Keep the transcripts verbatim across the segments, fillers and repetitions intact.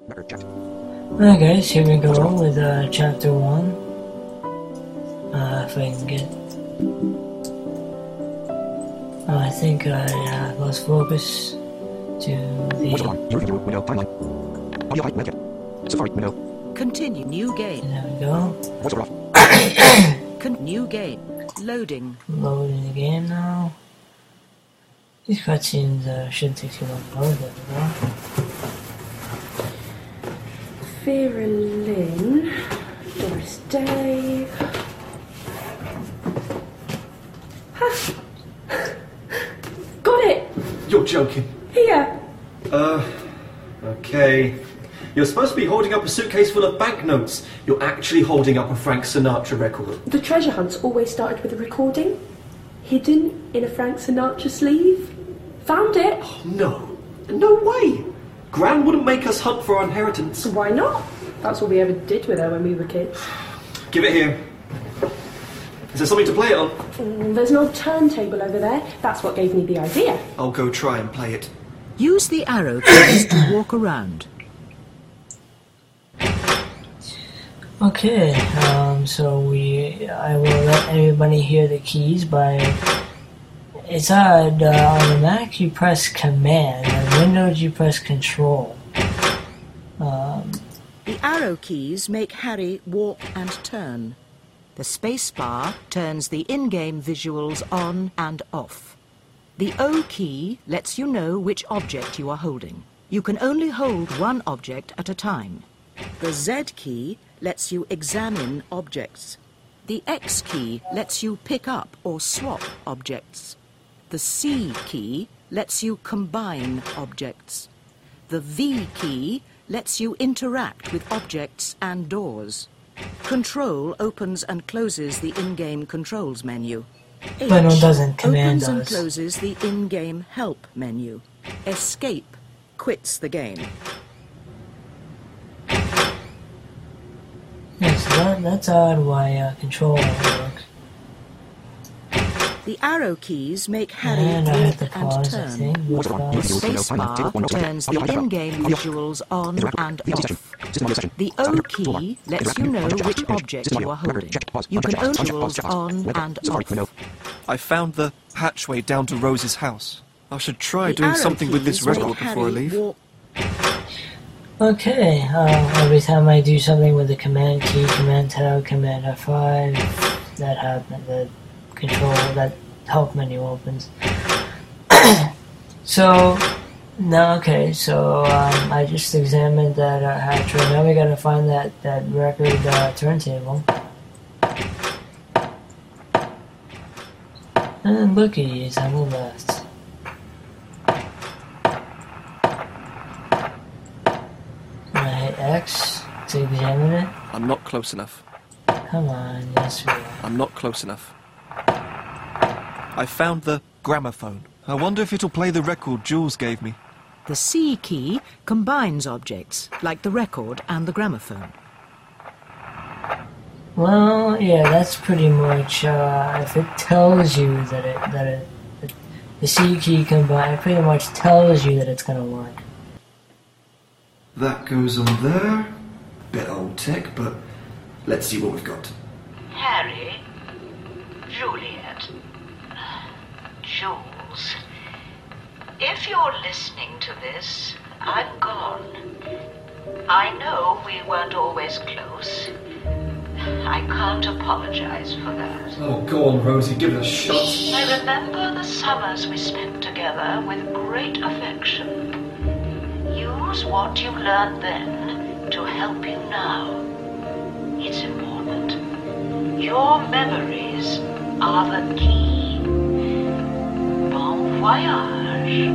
Alright guys, here we go with uh, chapter one. Uh, if I can get... Oh, I think I uh, lost focus to the... Continue new game. There we go. Con new game. Loading. Loading the game now. These cutscenes uh, shouldn't take too long to load. There we go. Vera Lynn, Doris Day. Ha! Got it! You're joking. Here! Uh, okay. You're supposed to be holding up a suitcase full of banknotes. You're actually holding up a Frank Sinatra record. The treasure hunts always started with a recording. Hidden in a Frank Sinatra sleeve. Found it! Oh, no. No way! Gran wouldn't make us hunt for our inheritance. Why not? That's what we ever did with her when we were kids. Give it here. Is there something to play it on? Mm, there's an old turntable over there. That's what gave me the idea. I'll go try and play it. Use the arrow keys to walk around. Okay, um, so we, I will let everybody hear the keys by, it's odd, uh, on the Mac you press Command, on Windows you press Control. Um, the arrow keys make Harry walk and turn. The spacebar turns the in-game visuals on and off. The O key lets you know which object you are holding. You can only hold one object at a time. The Z key lets you examine objects. The X key lets you pick up or swap objects. The C key lets you combine objects. The V key lets you interact with objects and doors. Control opens and closes the in-game controls menu. H but it doesn't, Command opens and does. closes the in-game help menu. Escape quits the game. Yes, that, that's odd why uh, Control works. The arrow keys make Harry And I have to walk and pause, I turn. think. The spacebar turns the in-game visuals on and off. The O key lets you know which object you are holding. You can own visuals on and off. I found the hatchway down to Rose's house. I should try The doing arrow something with this keys make record before I Harry leave. walk- Okay, uh, every time I do something with the Command key, Command Tab, Command F five, that happens, the Control, that help menu opens. So, now, okay, so um, I just examined that uh, hatchway. Now we gotta find that, that record uh, turntable. And looky, it's on the left. I hit X to examine it. I'm not close enough. Come on, yes we are. I'm not close enough. I found the gramophone. I wonder if it'll play the record Jules gave me. The C key combines objects, like the record and the gramophone. Well, yeah, that's pretty much, uh, if it tells you that it, that it, that the C key combine, it pretty much tells you that it's gonna work. That goes on there. Bit old tech, but let's see what we've got. Harry, Juliet, Jules, if you're listening to this, I'm gone. I know we weren't always close. I can't apologize for that. Oh, go on, Rosie, give it a shot. I remember the summers we spent together with great affection. Use what you learned then to help you now. It's important. Your memories are the key. Bon voyage.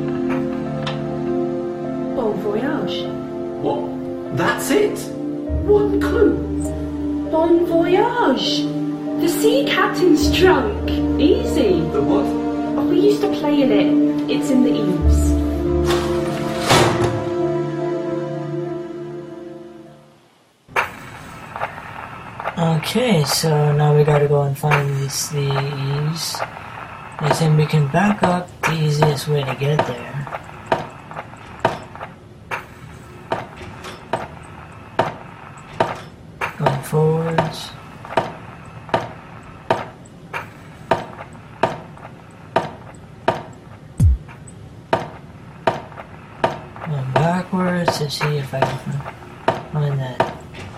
Bon voyage. What? That's it? One clue. Bon voyage. The sea captain's drunk. Easy. The what? Oh, we used to play in it. It's in the eaves. Okay, so now we gotta go and find these, the eaves. I think we can back up the easiest way to get there. forwards. And backwards to see if I can find that.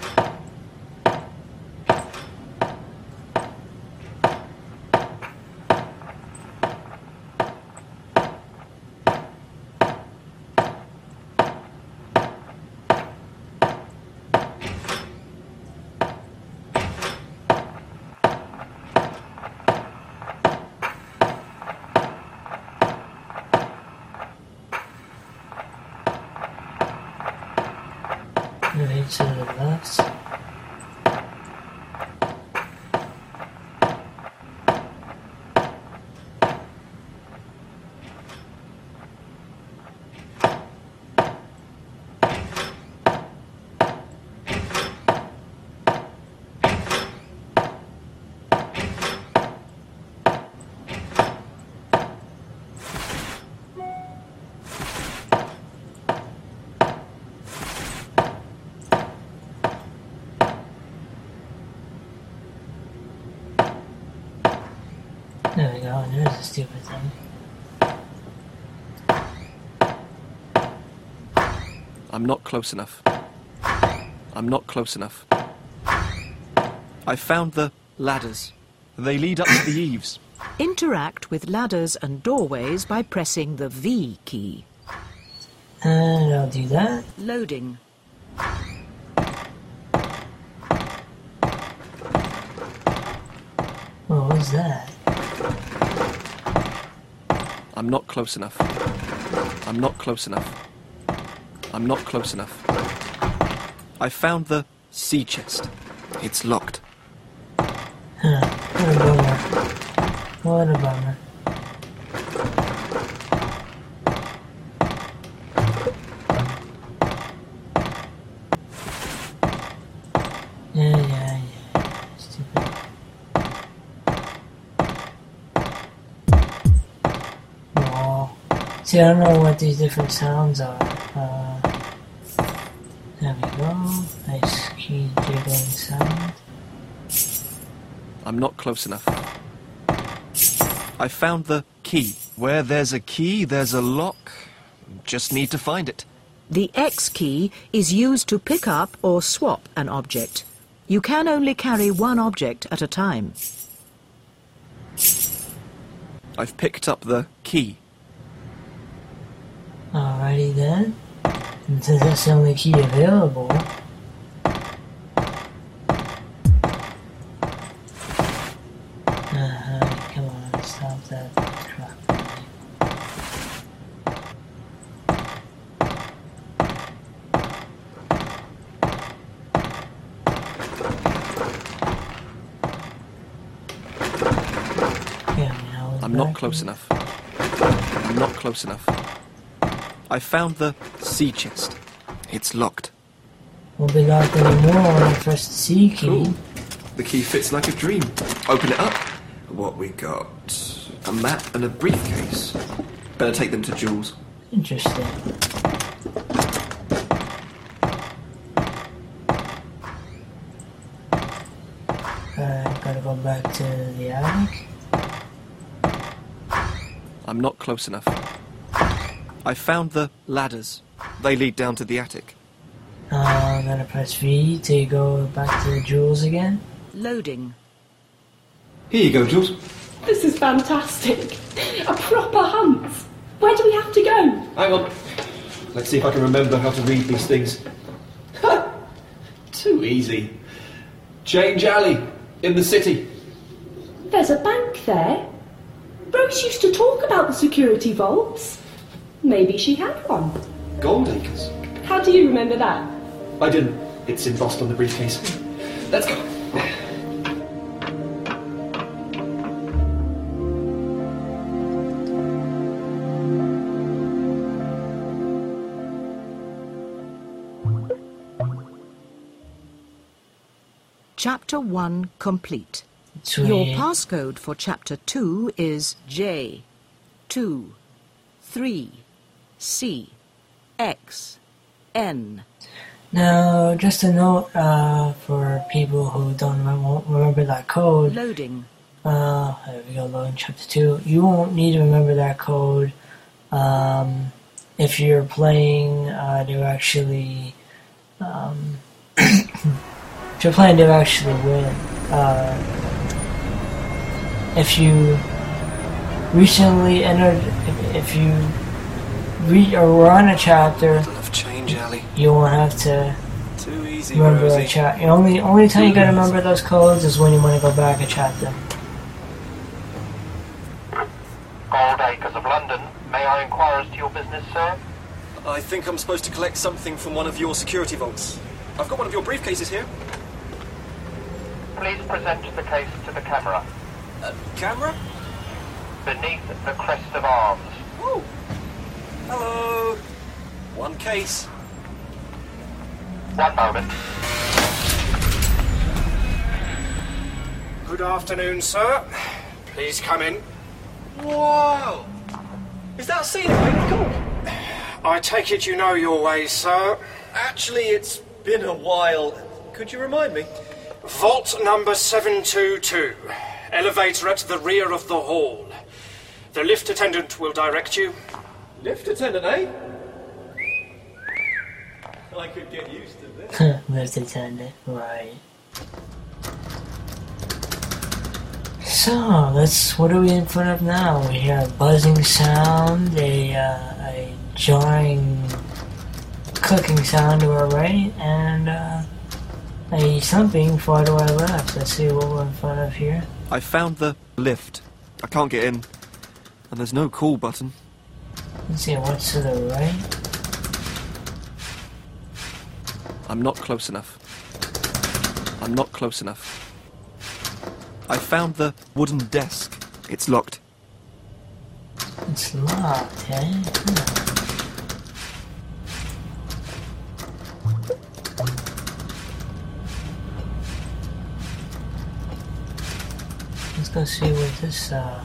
Maybe to the left. There we go, and there's a stupid thing. I'm not close enough. I'm not close enough. I found the ladders. They lead up to the eaves. Interact with ladders and doorways by pressing the V key. And I'll do that. Loading. What was that? I'm not close enough. I'm not close enough. I'm not close enough. I found the sea chest. It's locked. Huh, what a bummer. What a bummer. Yeah, yeah, yeah. Stupid. Oh. See, I don't know what these different sounds are. Uh, there we go. Nice key jiggling sound. I'm not close enough. I found the key. Where there's a key, there's a lock. Just need to find it. The X key is used to pick up or swap an object. You can only carry one object at a time. I've picked up the key. Alrighty then. And since that's the only key available, uh-huh, come on, stop that crap. Yeah, now I'm not close enough. I'm not close enough. I found the sea chest. It's locked. Won't be locked anymore when I press the C key. Cool. The key fits like a dream. Open it up. What we got? A map and a briefcase. Better take them to Jules. Interesting. Alright, gotta go back to the attic. I'm not close enough. I found the ladders. They lead down to the attic. Uh, I'm gonna press V to go back to the jewels again. Loading. Here you go, Jules. This is fantastic. A proper hunt. Where do we have to go? Hang on. Let's see if I can remember how to read these things. Too easy. Change Alley, in the city. There's a bank there. Rose used to talk about the security vaults. Maybe she had one. Goldacres. How do you remember that? I didn't. It's embossed on the briefcase. Let's go. Chapter one complete. Sweet. Your passcode for Chapter two is J two three C X N Now, just a note uh, for people who don't remember, won't remember that code. Loading. Uh, there we go, loading chapter two. You won't need to remember that code um, if you're playing uh, to actually. Um, if you're playing to actually win. Uh, if you recently entered, if, if you re- or were on a chapter. Of change, Ali. You won't have to Too easy, remember Rosie. a chat. The only only time you gotta remember those codes is when you want to go back and chat them. Gold Acres of London. May I inquire as to your business, sir? I think I'm supposed to collect something from one of your security vaults. I've got one of your briefcases here. Please present the case to the camera. Uh, camera? Beneath the crest of arms. Oh. Hello. One case. One moment. Good afternoon, sir. Please come in. Wow. Is that a scene? Cool. I take it you know your ways, sir. Actually, it's been a while. Could you remind me? Vault number seven two two. Elevator at the rear of the hall. The lift attendant will direct you. Lift attendant, eh? I could get used to this. Lift attendant, right. So, let's, what are we in front of now? We hear a buzzing sound, a, uh, a jarring clicking sound to our right, and uh, a thumping far to our left. Let's see what we're in front of here. I found the lift. I can't get in. And there's no call button. Let's see what's to the right. I'm not close enough. I'm not close enough. I found the wooden desk. It's locked. It's locked, eh? Huh. Let's go see what this, uh...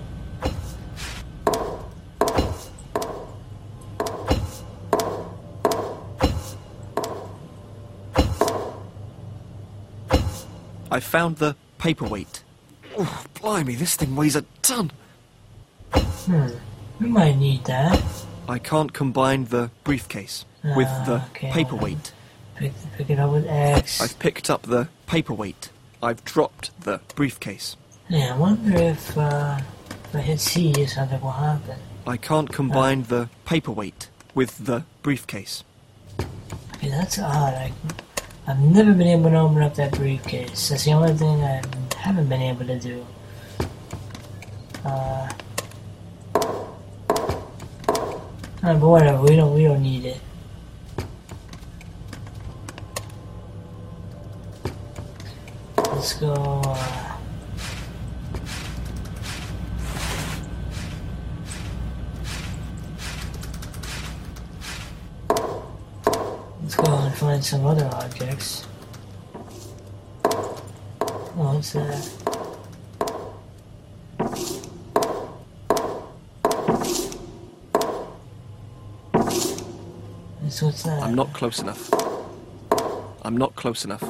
I found the paperweight. Oh, blimey, this thing weighs a ton. Hmm. We might need that. I can't combine the briefcase with Ah, the okay. paperweight. Pick, pick it up with X. I've picked up the paperweight. I've dropped the briefcase. Yeah, I wonder if, uh, if I hit C, something will happen. I can't combine the paperweight with the briefcase. Okay, that's odd. I, I've never been able to open up that briefcase. That's the only thing I haven't been able to do. Uh, uh, but whatever, we don't we don't need it. Let's go. Uh, Let's go and find some other objects. Oh, what's that? This, what's that? I'm not close enough. I'm not close enough.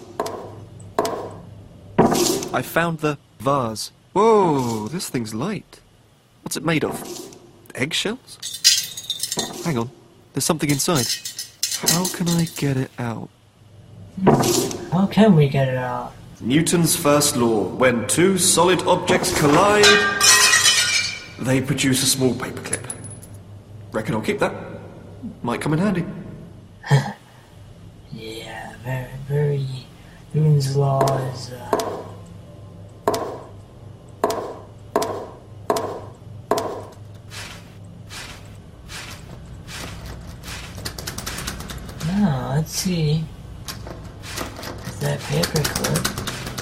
I found the vase. Whoa, this thing's light. What's it made of? Eggshells? Hang on, there's something inside. How can I get it out? How can we get it out? Newton's first law. When two solid objects collide, they produce a small paperclip. Reckon I'll keep that. Might come in handy. Yeah, very, very. Newton's law is. Uh, Now, let's see. Is that paperclip?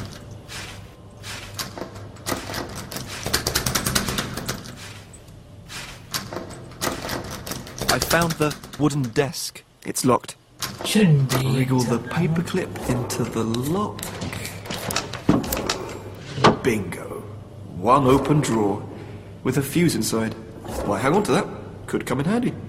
I found the wooden desk. It's locked. Shouldn't be. Wriggle the somehow. paperclip into the lock. Bingo. One open drawer with a fuse inside. Why, hang on to that. Could come in handy.